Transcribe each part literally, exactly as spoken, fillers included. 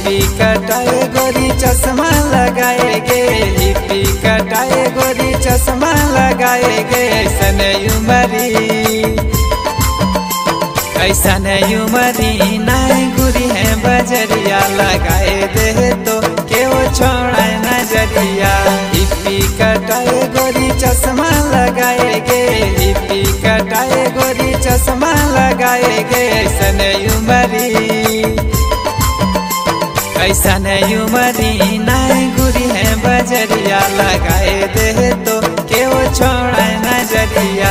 Hippie कटाए गोरी चश्मा लगाएगे, हिप्पी कटाए गोरी चश्मा लगाएगे। ऐसन उमरी ऐसन उमरी नाय गुरी है बजरिया, लगाए दे तो केओ छोड़ा नजरिया। हिप्पी कटाए गोरी चश्मा लगाएगे, हिप्पी कटाए गोरी चश्मा लगाएगे। ऐसन उमरी ऐसन उमरी नाय गुरी है बजरिया, लगाए दे तो केओ छोड़ा नजरिया।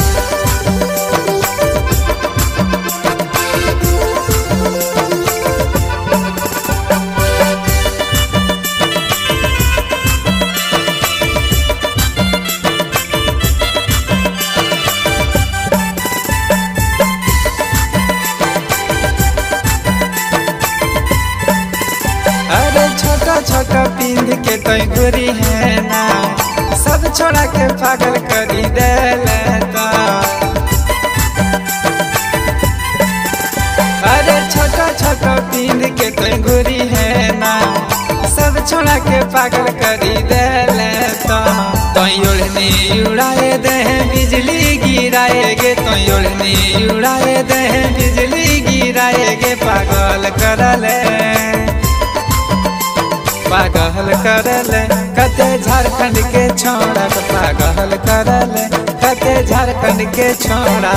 अरे छोटा छोटा पिंध के तो गुरी है ना, सब छोड़ा के पागल करी दे लेता। अरे छोटा छोटा पिंध के तो गुरी है ना, सब छोड़ा के पागल करी दे लेता। तो ओढ़नी उड़ाए दे बिजली गिराएगे, तो ओढ़नी उड़ाए दे बिजली गिराएगे। पागल करले पागल करले कते झारखंड के छोड़ा, पागल करले कते झारखंड के छोड़ा।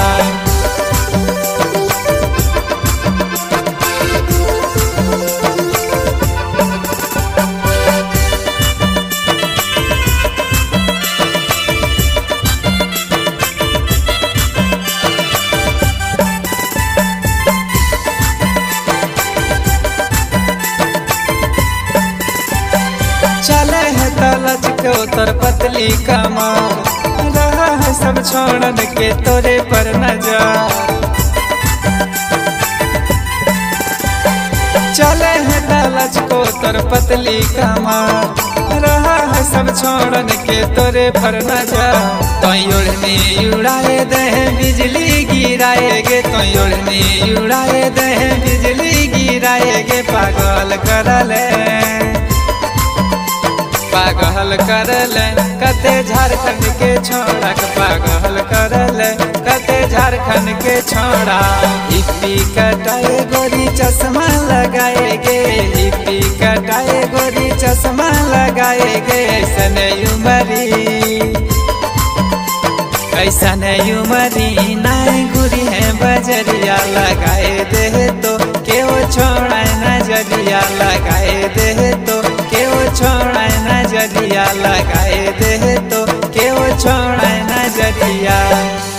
चले है तलच के उतर पतली कमर, रहा है सब छोड़न के तोरे पर नजर। चले है तलच को उतर पतली कमर, रहा है सब छोड़न के तोरे पर नजर। तो ओढ़नी उड़ाए दे बिजली गिराएगे, तो ओढ़नी उड़ाए दे बिजली गिराएगे। पागल करले पागल करले कते झारखंड के छोड़ा, पागल करले कते झारखंड के छोड़ा। हिप्पी कटाए गोरी चश्मा लगाएगे, हिप्पी कटाए गोरी चश्मा लगाएगे। ऐसन उमरी ऐसन उमरी नाय गुरी है बजरिया, लगाए दे तो केओ छोड़ा नजरिया, लगाए दे तो केओ छोड़ा नजरिया, लगाए दे तो केओ छोड़ा नजरिया।